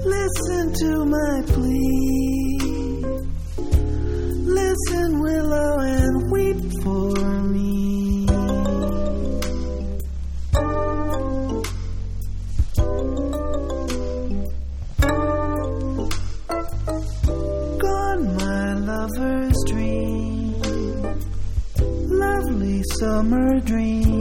Listen to my plea. Listen, willow, and weep for me. Gone my lover's dream, lovely summer dream.